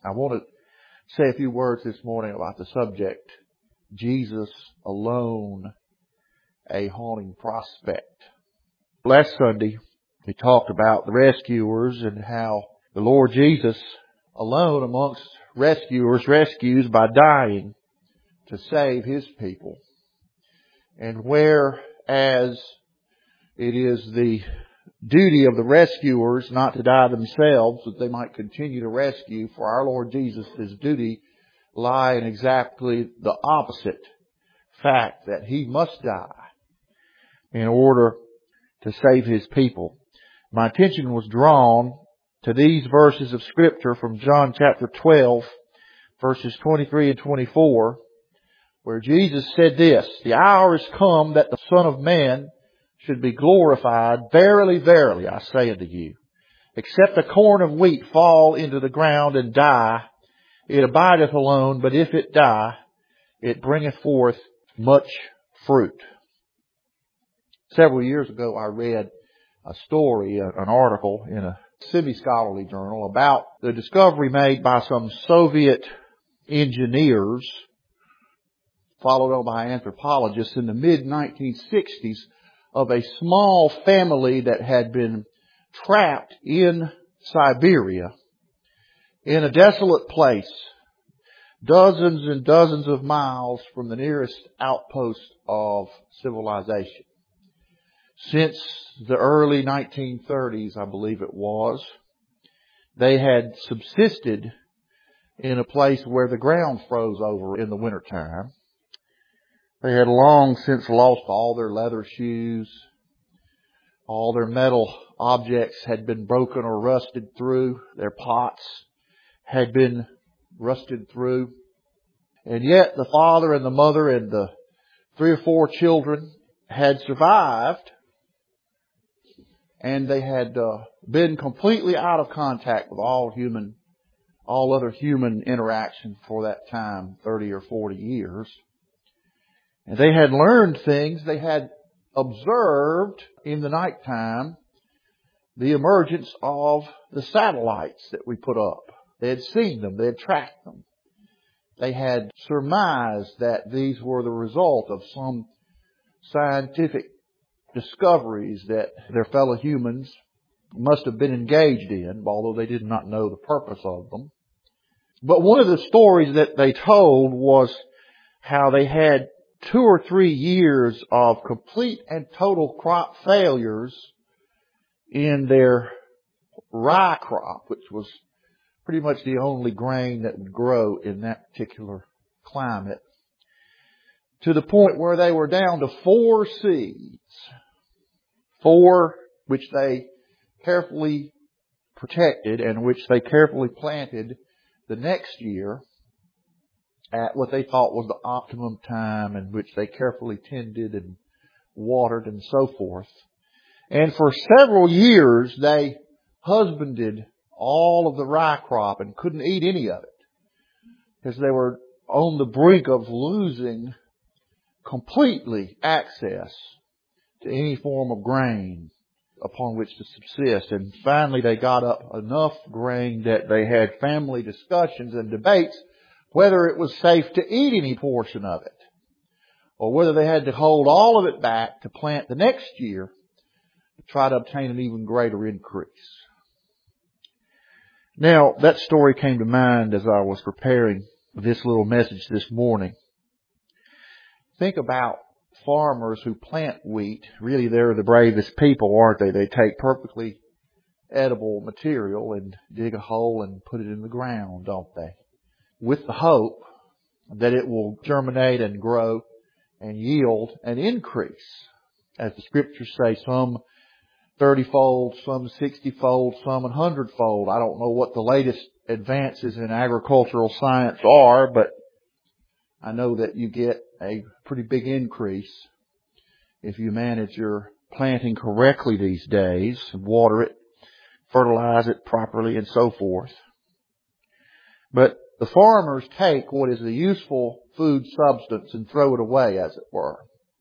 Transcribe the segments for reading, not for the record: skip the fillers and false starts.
I want to say a few words this morning about the subject, Jesus alone, a haunting prospect. Last Sunday, we talked about the rescuers and how the Lord Jesus alone amongst rescuers rescues by dying to save His people. And whereas it is the duty of the rescuers not to die themselves, that they might continue to rescue, for our Lord Jesus, His duty lie in exactly the opposite fact, that He must die in order to save His people. My attention was drawn to these verses of Scripture from John chapter 12, verses 23 and 24, where Jesus said this, "The hour is come that the Son of Man should be glorified. Verily, verily, I say unto you, except a corn of wheat fall into the ground and die, it abideth alone, but if it die, it bringeth forth much fruit." Several years ago, I read a story, an article in a semi-scholarly journal about the discovery made by some Soviet engineers, followed on by anthropologists in the mid-1960s, of a small family that had been trapped in Siberia in a desolate place, dozens and dozens of miles from the nearest outpost of civilization. Since the early 1930s, I believe it was, they had subsisted in a place where the ground froze over in the wintertime. They had long since lost all their leather shoes. All their metal objects had been broken or rusted through. Their pots had been rusted through. And yet the father and the mother and the 3 or 4 children had survived. And they had been completely out of contact with all other human interaction for that time, 30 or 40 years. And they had learned things. They had observed in the nighttime the emergence of the satellites that we put up. They had seen them. They had tracked them. They had surmised that these were the result of some scientific discoveries that their fellow humans must have been engaged in, although they did not know the purpose of them. But one of the stories that they told was how they had 2 or 3 years of complete and total crop failures in their rye crop, which was pretty much the only grain that would grow in that particular climate, to the point where they were down to 4 seeds, 4 which they carefully protected and which they carefully planted the next year at what they thought was the optimum time, in which they carefully tended and watered and so forth. And for several years they husbanded all of the rye crop and couldn't eat any of it, because they were on the brink of losing completely access to any form of grain upon which to subsist. And finally they got up enough grain that they had family discussions and debates whether it was safe to eat any portion of it, or whether they had to hold all of it back to plant the next year to try to obtain an even greater increase. Now, that story came to mind as I was preparing this little message this morning. Think about farmers who plant wheat. Really, they're the bravest people, aren't they? They take perfectly edible material and dig a hole and put it in the ground, don't they? With the hope that it will germinate and grow and yield an increase. As the Scriptures say, some 30-fold, some 60-fold, some 100-fold. I don't know what the latest advances in agricultural science are, but I know that you get a pretty big increase if you manage your planting correctly these days, water it, fertilize it properly, and so forth. But the farmers take what is a useful food substance and throw it away, as it were,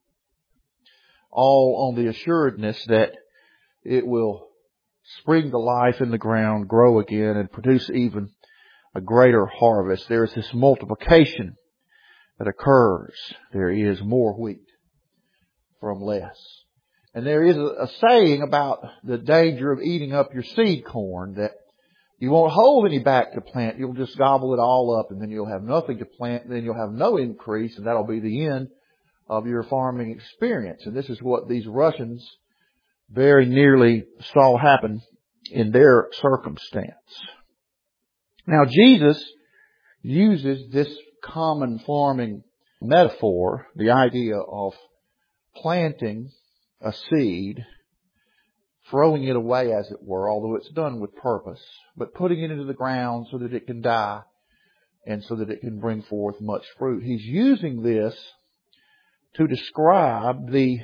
all on the assuredness that it will spring to life in the ground, grow again, and produce even a greater harvest. There is this multiplication that occurs. There is more wheat from less. And there is a saying about the danger of eating up your seed corn, that you won't hold any back to plant. You'll just gobble it all up, and then you'll have nothing to plant, and then you'll have no increase, and that'll be the end of your farming experience. And this is what these Russians very nearly saw happen in their circumstance. Now, Jesus uses this common farming metaphor, the idea of planting a seed, throwing it away as it were, although it's done with purpose, but putting it into the ground so that it can die and so that it can bring forth much fruit. He's using this to describe the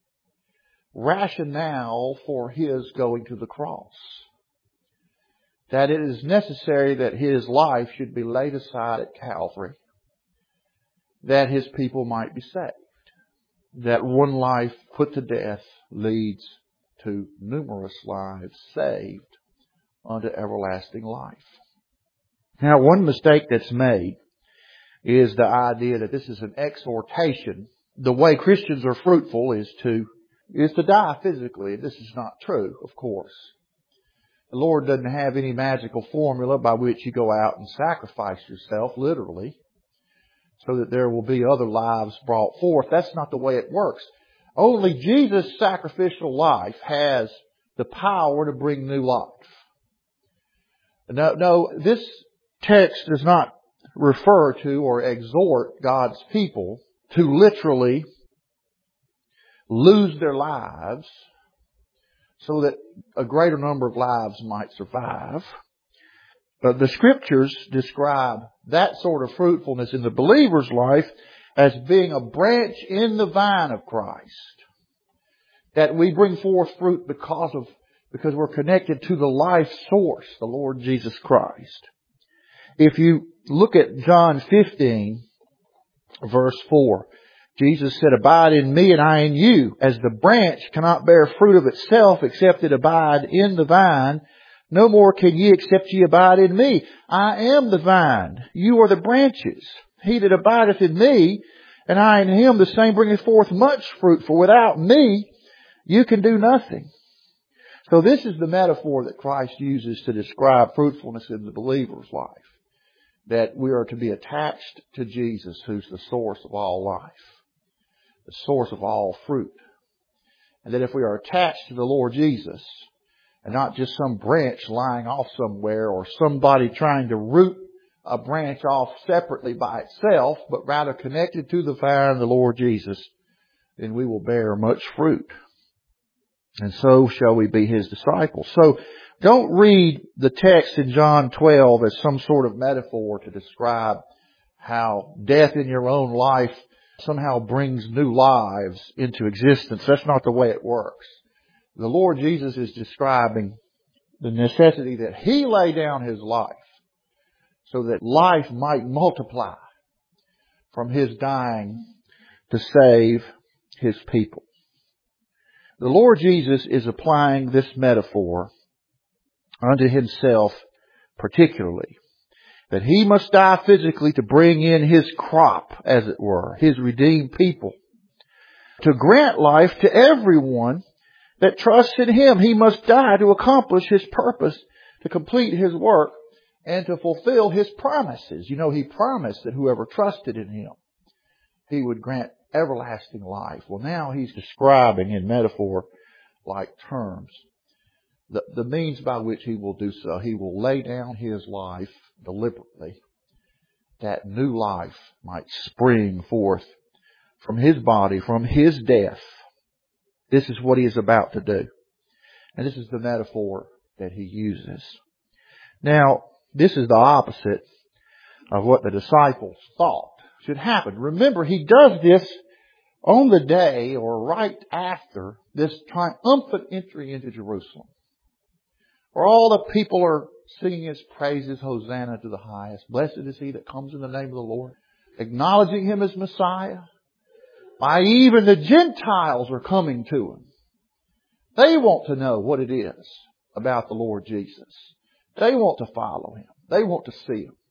rationale for His going to the cross. That it is necessary that His life should be laid aside at Calvary, that His people might be saved. That one life put to death leads to numerous lives saved unto everlasting life. Now, one mistake that's made is the idea that this is an exhortation. The way Christians are fruitful is to die physically. This is not true, of course. The Lord doesn't have any magical formula by which you go out and sacrifice yourself, literally, so that there will be other lives brought forth. That's not the way it works. Only Jesus' sacrificial life has the power to bring new life. No, this text does not refer to or exhort God's people to literally lose their lives so that a greater number of lives might survive. But the Scriptures describe that sort of fruitfulness in the believer's life as being a branch in the vine of Christ. That we bring forth fruit because we're connected to the life source, the Lord Jesus Christ. If you look at John 15, verse 4, Jesus said, "Abide in me and I in you. As the branch cannot bear fruit of itself except it abide in the vine, no more can ye except ye abide in me. I am the vine, you are the branches. He that abideth in me, and I in him, the same bringeth forth much fruit. For without me, you can do nothing." So this is the metaphor that Christ uses to describe fruitfulness in the believer's life. That we are to be attached to Jesus, who's the source of all life, the source of all fruit. And that if we are attached to the Lord Jesus, and not just some branch lying off somewhere or somebody trying to root a branch off separately by itself, but rather connected to the vine, the Lord Jesus, then we will bear much fruit. And so shall we be His disciples. So don't read the text in John 12 as some sort of metaphor to describe how death in your own life somehow brings new lives into existence. That's not the way it works. The Lord Jesus is describing the necessity that He lay down His life so that life might multiply from His dying to save His people. The Lord Jesus is applying this metaphor unto Himself particularly. That He must die physically to bring in His crop, as it were, His redeemed people. To grant life to everyone that trusts in Him. He must die to accomplish His purpose, to complete His work, and to fulfill His promises. You know, He promised that whoever trusted in Him, He would grant everlasting life. Well, now He's describing in metaphor-like terms the means by which He will do so. He will lay down His life deliberately, that new life might spring forth from His body, from His death. This is what He is about to do. And this is the metaphor that He uses. Now, this is the opposite of what the disciples thought should happen. Remember, He does this on the day or right after this triumphant entry into Jerusalem, where all the people are singing His praises, Hosanna to the highest. Blessed is He that comes in the name of the Lord, acknowledging Him as Messiah. Why, even the Gentiles are coming to Him. They want to know what it is about the Lord Jesus. They want to follow Him. They want to see Him.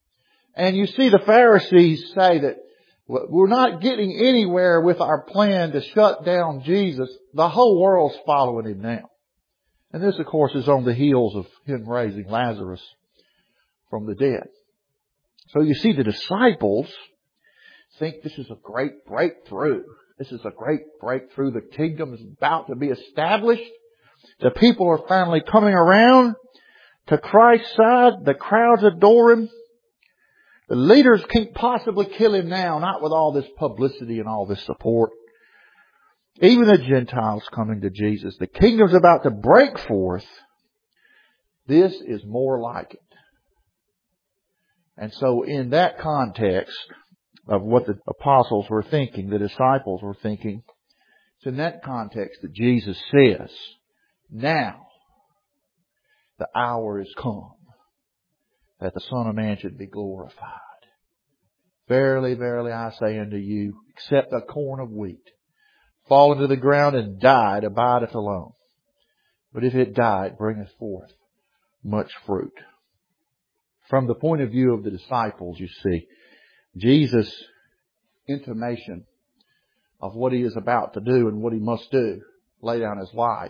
And you see the Pharisees say that we're not getting anywhere with our plan to shut down Jesus. The whole world's following Him now. And this, of course, is on the heels of Him raising Lazarus from the dead. So you see the disciples think this is a great breakthrough. This is a great breakthrough. The kingdom is about to be established. The people are finally coming around to Christ's side. The crowds adore Him. The leaders can't possibly kill Him now, not with all this publicity and all this support. Even the Gentiles coming to Jesus. The kingdom's about to break forth. This is more like it. And so in that context of what the apostles were thinking, the disciples were thinking, it's in that context that Jesus says, now the hour is come that the Son of Man should be glorified. Verily, verily, I say unto you, except a corn of wheat fall into the ground and die, it abideth alone. But if it die, it bringeth forth much fruit. From the point of view of the disciples, you see, Jesus' intimation of what He is about to do and what He must do, lay down His life,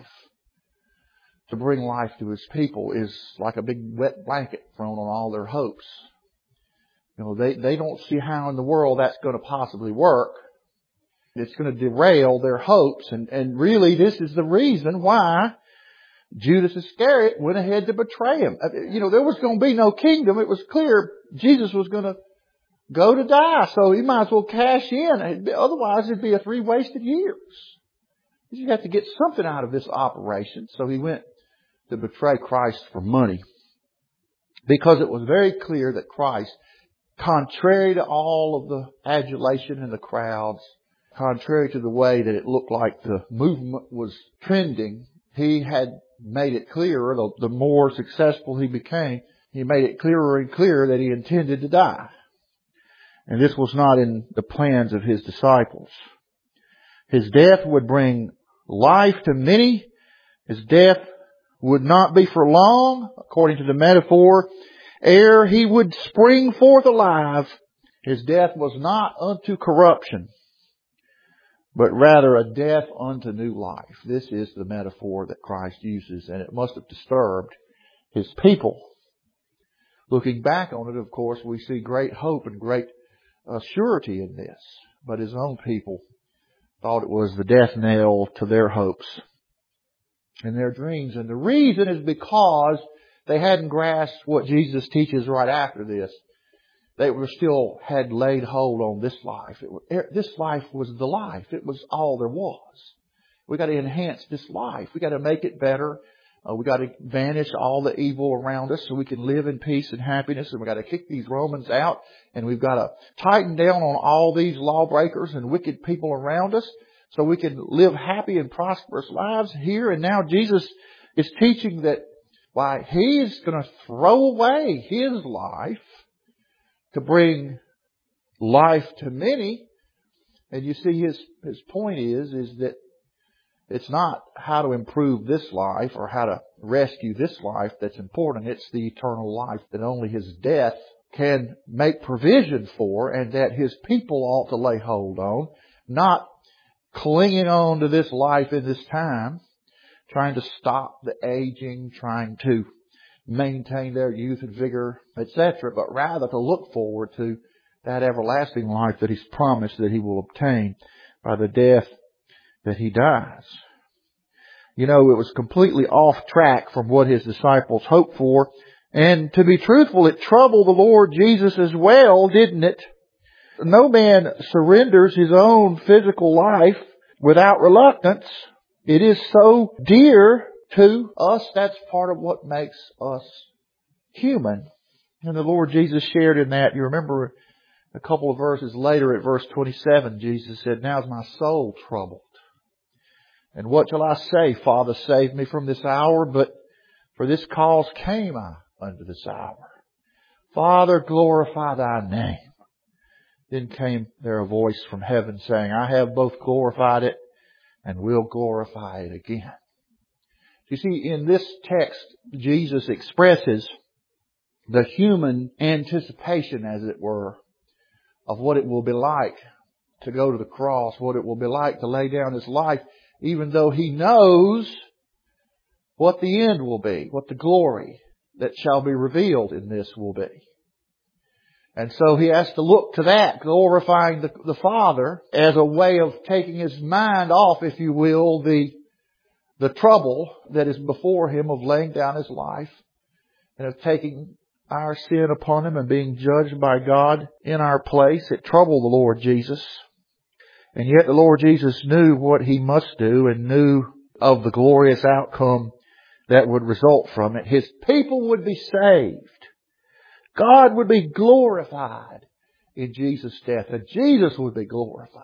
to bring life to His people, is like a big wet blanket thrown on all their hopes. You know, they don't see how in the world that's going to possibly work. It's going to derail their hopes. And really, this is the reason why Judas Iscariot went ahead to betray Him. You know, there was going to be no kingdom. It was clear Jesus was going to go to die. So he might as well cash in. Otherwise, it'd be 3 wasted years. You have to get something out of this operation. So he went to betray Christ for money. Because it was very clear that Christ, contrary to all of the adulation in the crowds, contrary to the way that it looked like the movement was trending, He had made it clearer, the more successful He became, He made it clearer and clearer that He intended to die. And this was not in the plans of His disciples. His death would bring life to many. His death would not be for long, according to the metaphor. Ere He would spring forth alive, His death was not unto corruption, but rather a death unto new life. This is the metaphor that Christ uses, and it must have disturbed His people. Looking back on it, of course, we see great hope and great surety in this. But His own people thought it was the death knell to their hopes and their dreams. And the reason is because they hadn't grasped what Jesus teaches right after this. They were still had laid hold on this life. This life was the life. It was all there was. We got to enhance this life. We got to make it better. We got to banish all the evil around us so we can live in peace and happiness. And we got to kick these Romans out. And we've got to tighten down on all these lawbreakers and wicked people around us so we can live happy and prosperous lives here. And now Jesus is teaching that why He's going to throw away His life to bring life to many. And you see his point is that it's not how to improve this life or how to rescue this life that's important. It's the eternal life that only His death can make provision for, and that His people ought to lay hold on, not clinging on to this life in this time, trying to stop the aging, trying to maintain their youth and vigor, etc., but rather to look forward to that everlasting life that He's promised that He will obtain by the death that He dies. You know, it was completely off track from what His disciples hoped for. And to be truthful, it troubled the Lord Jesus as well, didn't it? No man surrenders his own physical life without reluctance. It is so dear to us. That's part of what makes us human. And the Lord Jesus shared in that. You remember a couple of verses later at verse 27, Jesus said, "Now is my soul troubled. And what shall I say? Father, save me from this hour. But for this cause came I unto this hour. Father, glorify Thy name." Then came there a voice from heaven saying, "I have both glorified it and will glorify it again." You see, in this text, Jesus expresses the human anticipation, as it were, of what it will be like to go to the cross, what it will be like to lay down his life, even though he knows what the end will be, what the glory that shall be revealed in this will be. And so he has to look to that, glorifying the Father as a way of taking his mind off, if you will, the trouble that is before him of laying down his life and of taking our sin upon him and being judged by God in our place. It troubled the Lord Jesus. And yet the Lord Jesus knew what he must do and knew of the glorious outcome that would result from it. His people would be saved. God would be glorified in Jesus' death, and Jesus would be glorified.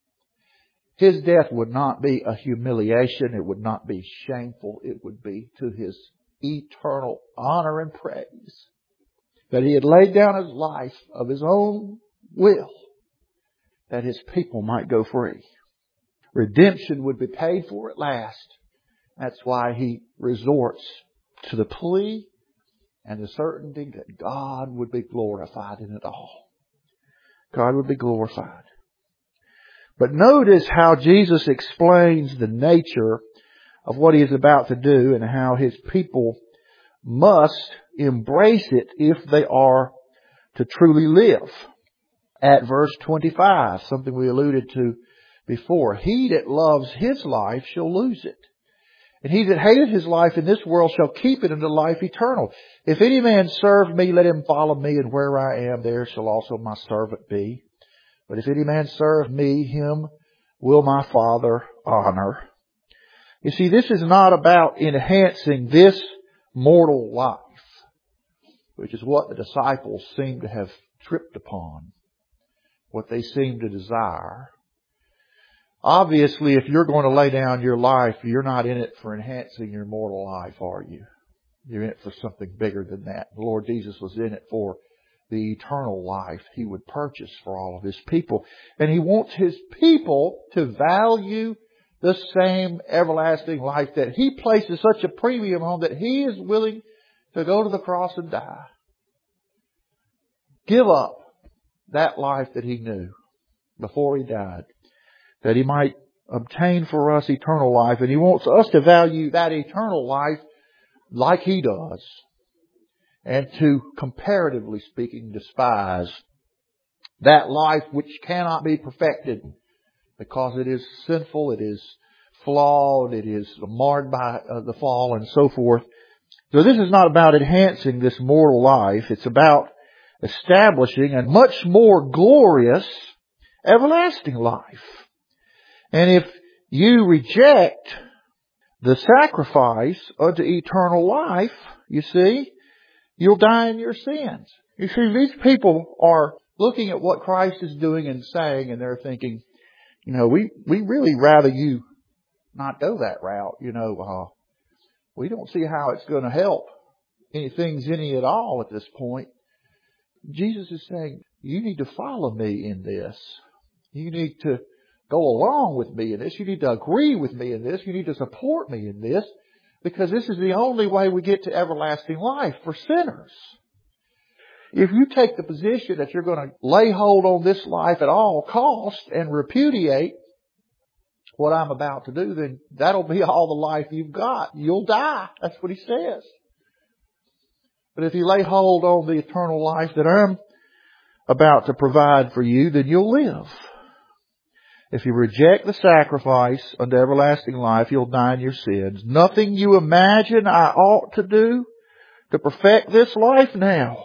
His death would not be a humiliation. It would not be shameful. It would be to his eternal honor and praise that he had laid down his life of his own will that his people might go free. Redemption would be paid for at last. That's why he resorts to the plea and the certainty that God would be glorified in it all. God would be glorified. But notice how Jesus explains the nature of what he is about to do and how his people must embrace it if they are to truly live. At verse 25, something we alluded to before, he that loves his life shall lose it. And he that hateth his life in this world shall keep it unto life eternal. If any man serve me, let him follow me, and where I am, there shall also my servant be. But if any man serve me, him will my Father honor. You see, this is not about enhancing this mortal life, which is what the disciples seem to have tripped upon, what they seem to desire. Obviously, if you're going to lay down your life, you're not in it for enhancing your mortal life, are you? You're in it for something bigger than that. The Lord Jesus was in it for the eternal life he would purchase for all of his people. And he wants his people to value the same everlasting life that he places such a premium on that he is willing to go to the cross and die. Give up that life that he knew before he died, that he might obtain for us eternal life. And he wants us to value that eternal life like he does, and to, comparatively speaking, despise that life which cannot be perfected because it is sinful, it is flawed, it is marred by the fall and so forth. So this is not about enhancing this mortal life. It's about establishing a much more glorious everlasting life. And if you reject the sacrifice unto eternal life, you see, you'll die in your sins. You see, these people are looking at what Christ is doing and saying, and they're thinking, we really rather you not go that route. We don't see how it's going to help any at all at this point. Jesus is saying, you need to follow me in this. You need to go along with me in this. You need to agree with me in this. You need to support me in this, because this is the only way we get to everlasting life for sinners. If you take the position that you're going to lay hold on this life at all costs and repudiate what I'm about to do, then that'll be all the life you've got. You'll die. That's what he says. But if you lay hold on the eternal life that I'm about to provide for you, then you'll live. If you reject the sacrifice unto everlasting life, you'll die in your sins. Nothing you imagine I ought to do to perfect this life now.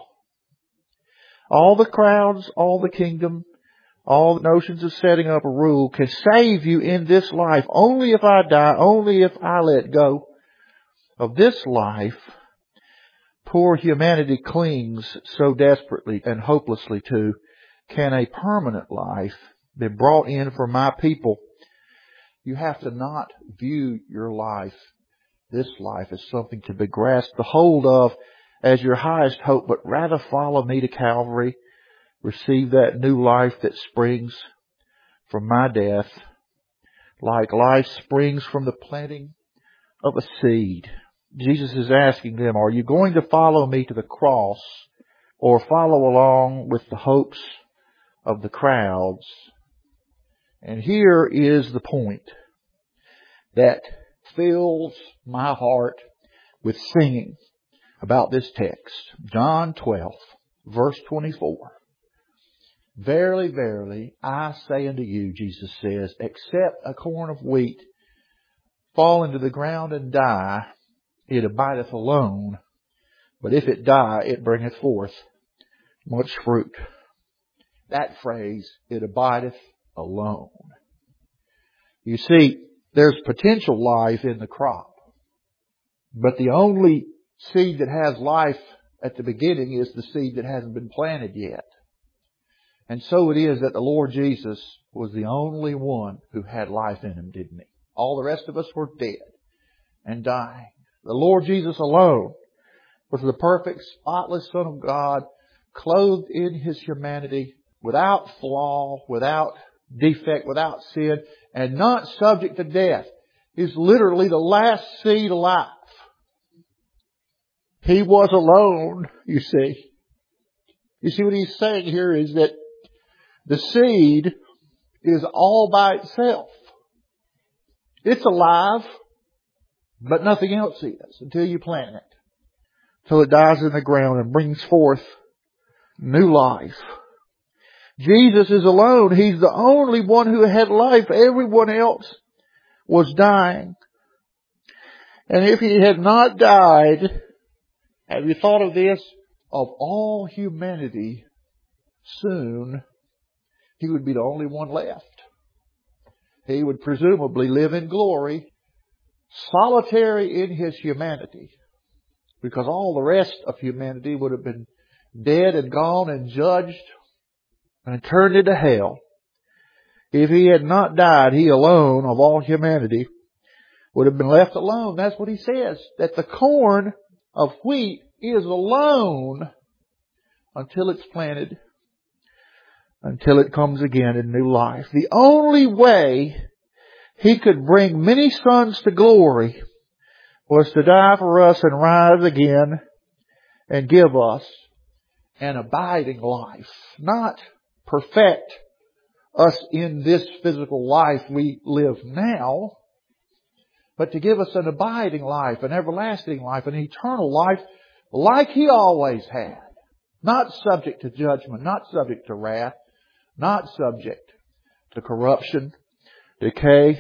All the crowds, all the kingdom, all the notions of setting up a rule can save you in this life. Only if I die, only if I let go of this life, poor humanity clings so desperately and hopelessly to, can a permanent life be brought in for my people. You have to not view your life, this life, as something to be grasped a hold of as your highest hope, but rather follow me to Calvary, receive that new life that springs from my death, like life springs from the planting of a seed. Jesus is asking them, are you going to follow me to the cross or follow along with the hopes of the crowds? And here is the point that fills my heart with singing about this text. John 12, verse 24. Verily, verily, I say unto you, Jesus says, except a corn of wheat fall into the ground and die, it abideth alone. But if it die, it bringeth forth much fruit. That phrase, it abideth alone. You see, there's potential life in the crop. But the only seed that has life at the beginning is the seed that hasn't been planted yet. And so it is that the Lord Jesus was the only one who had life in Him, didn't He? All the rest of us were dead and dying. The Lord Jesus alone was the perfect, spotless Son of God, clothed in His humanity, without flaw, without defect, without sin, and not subject to death. Is literally the last seed alive. He was alone, you see. You see what He's saying here is that the seed is all by itself. It's alive, but nothing else is until you plant it. Till it dies in the ground and brings forth new life. Jesus is alone. He's the only one who had life. Everyone else was dying. And if He had not died, have you thought of this? Of all humanity, soon He would be the only one left. He would presumably live in glory, solitary in His humanity, because all the rest of humanity would have been dead and gone and judged and turned into hell. If He had not died, He alone of all humanity would have been left alone. That's what He says, that the corn of wheat is alone until it's planted, until it comes again in new life. The only way He could bring many sons to glory was to die for us and rise again and give us an abiding life. Not perfect us in this physical life we live now, but to give us an abiding life, an everlasting life, an eternal life like He always had. Not subject to judgment, not subject to wrath, not subject to corruption, decay,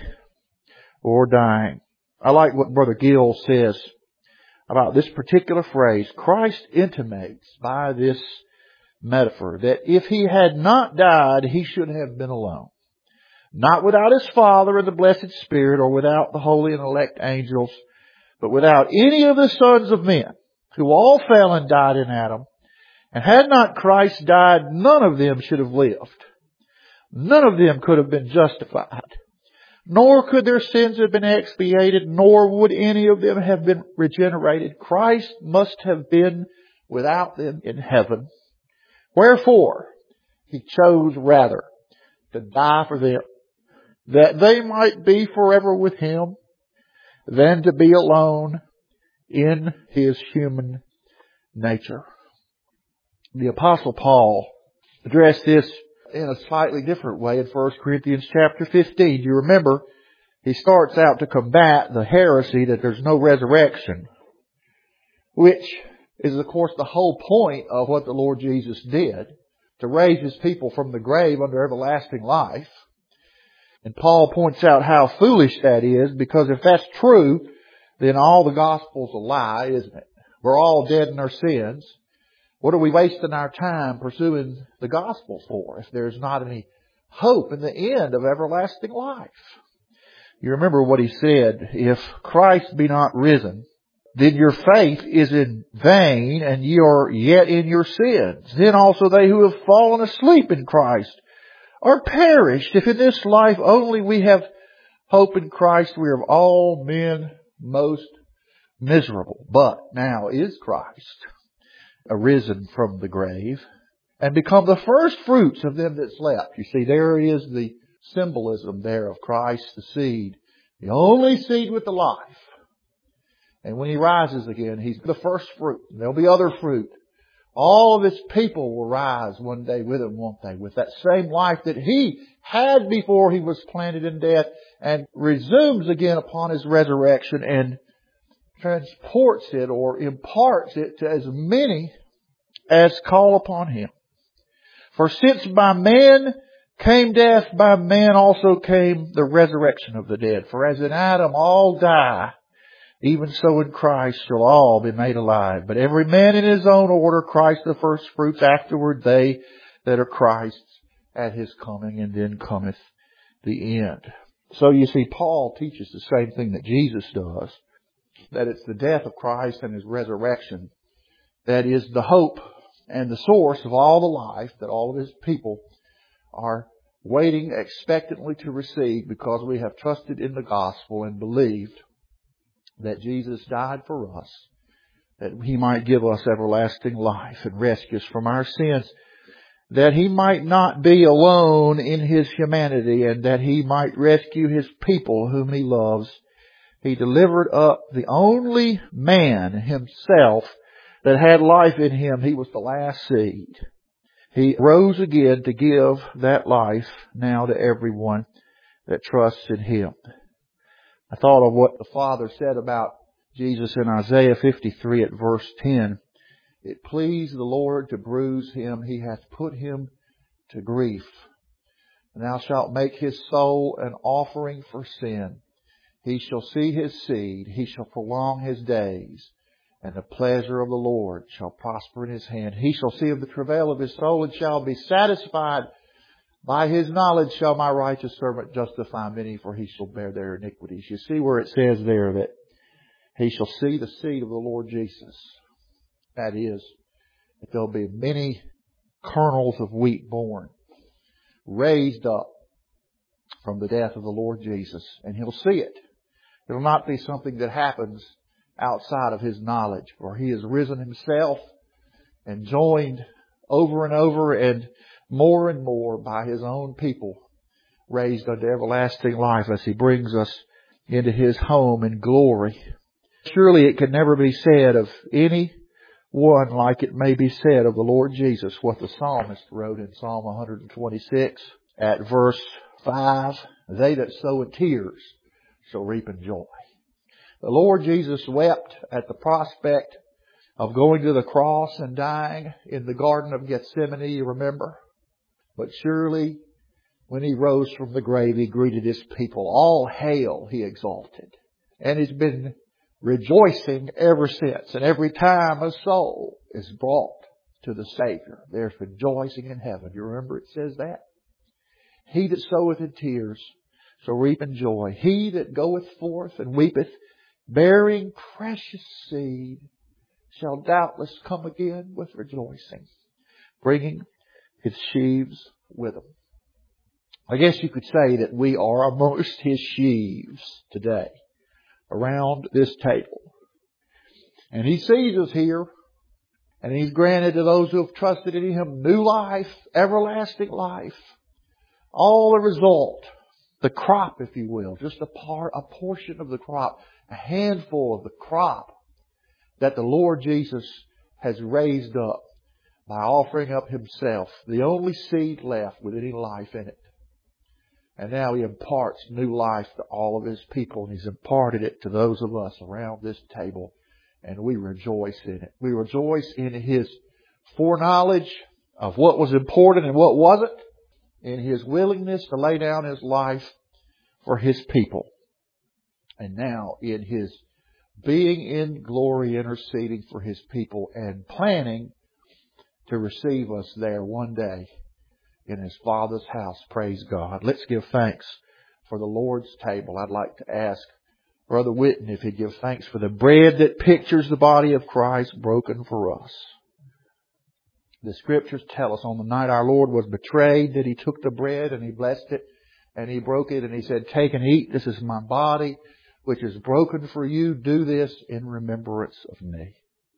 or dying. I like what Brother Gill says about this particular phrase. Christ intimates by this metaphor that if He had not died, He should have been alone. Not without His Father and the blessed Spirit, or without the holy and elect angels, but without any of the sons of men, who all fell and died in Adam. And had not Christ died, none of them should have lived. None of them could have been justified. Nor could their sins have been expiated, nor would any of them have been regenerated. Christ must have been without them in heaven. Wherefore, He chose rather to die for them, that they might be forever with Him, than to be alone in His human nature. The Apostle Paul addressed this in a slightly different way in 1 Corinthians chapter 15. You remember, he starts out to combat the heresy that there's no resurrection, which is, of course, the whole point of what the Lord Jesus did, to raise His people from the grave unto everlasting life. And Paul points out how foolish that is, because if that's true, then all the gospel's a lie, isn't it? We're all dead in our sins. What are we wasting our time pursuing the gospel for if there's not any hope in the end of everlasting life? You remember what he said, if Christ be not risen, then your faith is in vain, and ye are yet in your sins. Then also they who have fallen asleep in Christ are perished. If in this life only we have hope in Christ, we are of all men most miserable. But now is Christ arisen from the grave and become the first fruits of them that slept. You see, there is the symbolism there of Christ, the seed, the only seed with the life. And when He rises again, He's the first fruit. There'll be other fruit. All of His people will rise one day with Him, won't they? With that same life that He had before He was planted in death, and resumes again upon His resurrection and transports it or imparts it to as many as call upon Him. For since by man came death, by man also came the resurrection of the dead. For as in Adam all die, even so in Christ shall all be made alive. But every man in his own order, Christ the first fruits, afterward they that are Christ's at His coming, and then cometh the end. So you see, Paul teaches the same thing that Jesus does, that it's the death of Christ and His resurrection that is the hope and the source of all the life that all of His people are waiting expectantly to receive, because we have trusted in the gospel and believed that Jesus died for us, that He might give us everlasting life and rescue us from our sins, that He might not be alone in His humanity, and that He might rescue His people whom He loves. He delivered up the only man Himself that had life in Him. He was the last seed. He rose again to give that life now to everyone that trusts in Him. I thought of what the Father said about Jesus in Isaiah 53 at verse 10. It pleased the Lord to bruise Him. He hath put Him to grief. And thou shalt make His soul an offering for sin. He shall see His seed. He shall prolong His days. And the pleasure of the Lord shall prosper in His hand. He shall see of the travail of His soul and shall be satisfied. By His knowledge shall my righteous servant justify many, for he shall bear their iniquities. You see where it says there that he shall see the seed of the Lord Jesus. That is, that there'll be many kernels of wheat born, raised up from the death of the Lord Jesus. And He'll see it. It'll not be something that happens outside of His knowledge, for He has risen Himself and joined over and over and more by His own people, raised unto everlasting life as He brings us into His home in glory. Surely it can never be said of any one like it may be said of the Lord Jesus, what the psalmist wrote in Psalm 126 at verse 5, they that sow in tears shall reap in joy. The Lord Jesus wept at the prospect of going to the cross and dying in the Garden of Gethsemane, you remember? But surely when He rose from the grave, He greeted His people. All hail, He exalted. And He's been rejoicing ever since. And every time a soul is brought to the Savior, there's rejoicing in heaven. You remember it says that? He that soweth in tears shall reap in joy. He that goeth forth and weepeth, bearing precious seed, shall doubtless come again with rejoicing, bringing his sheaves with him. I guess you could say that we are amongst His sheaves today, around this table. And He sees us here, and He's granted to those who have trusted in Him new life, everlasting life. All the result, the crop, if you will, just a portion of the crop, a handful of the crop that the Lord Jesus has raised up by offering up Himself, the only seed left with any life in it. And now He imparts new life to all of His people, and He's imparted it to those of us around this table, and we rejoice in it. We rejoice in His foreknowledge of what was important and what wasn't, in His willingness to lay down His life for His people, and now in His being in glory, interceding for His people, and planning to receive us there one day in His Father's house. Praise God. Let's give thanks for the Lord's table. I'd like to ask Brother Whitten if he'd give thanks for the bread that pictures the body of Christ broken for us. The Scriptures tell us on the night our Lord was betrayed that He took the bread and He blessed it and He broke it and He said, "Take and eat. This is my body, which is broken for you. Do this in remembrance of me."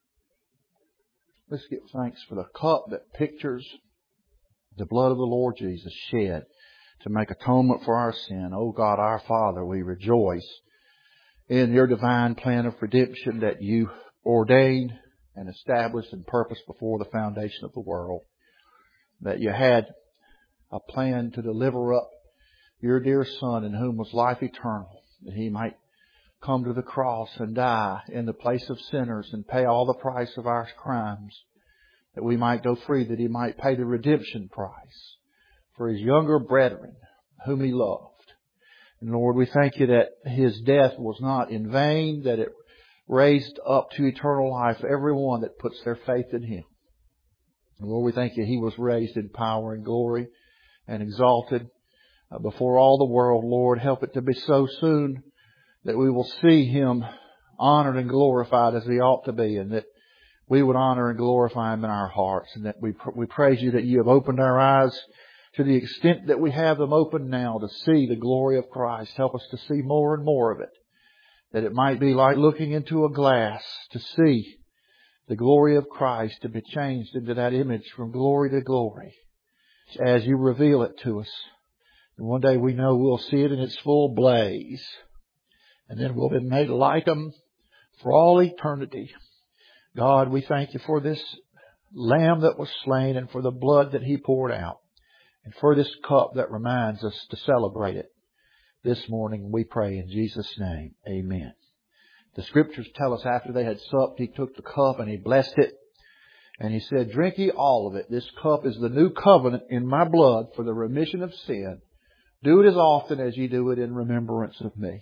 Let's give thanks for the cup that pictures the blood of the Lord Jesus shed to make atonement for our sin. Oh God, our Father, we rejoice in your divine plan of redemption that you ordained and established and purposed before the foundation of the world. That you had a plan to deliver up your dear Son, in whom was life eternal, that He might come to the cross and die in the place of sinners and pay all the price of our crimes, that we might go free, that He might pay the redemption price for His younger brethren whom He loved. And Lord, we thank You that His death was not in vain, that it raised up to eternal life everyone that puts their faith in Him. And Lord, we thank You He was raised in power and glory and exalted before all the world. Lord, help it to be so soon that we will see Him honored and glorified as He ought to be, and that we would honor and glorify Him in our hearts, and that we praise You that You have opened our eyes to the extent that we have them open now to see the glory of Christ. Help us to see more and more of it, that it might be like looking into a glass to see the glory of Christ, to be changed into that image from glory to glory as You reveal it to us. And one day we know we'll see it in its full blaze, and then we'll be made like Him for all eternity. God, we thank You for this Lamb that was slain, and for the blood that He poured out, and for this cup that reminds us to celebrate it this morning. We pray in Jesus' name. Amen. The Scriptures tell us after they had supped, He took the cup and He blessed it. And He said, "Drink ye all of it. This cup is the new covenant in My blood for the remission of sin. Do it as often as ye do it in remembrance of Me."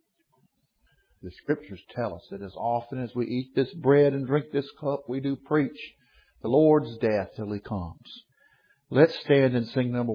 The Scriptures tell us that as often as we eat this bread and drink this cup, we do preach the Lord's death till He comes. Let's stand and sing number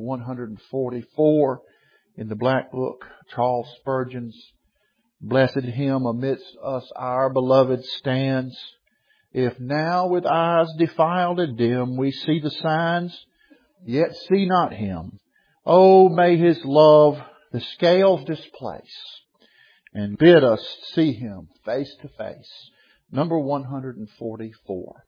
144 in the Black Book, Charles Spurgeon's "Blessed Hymn amidst us our beloved stands. If now with eyes defiled and dim we see the signs, yet see not Him. Oh, may His love the scales displace, and bid us see Him face to face." Number 144.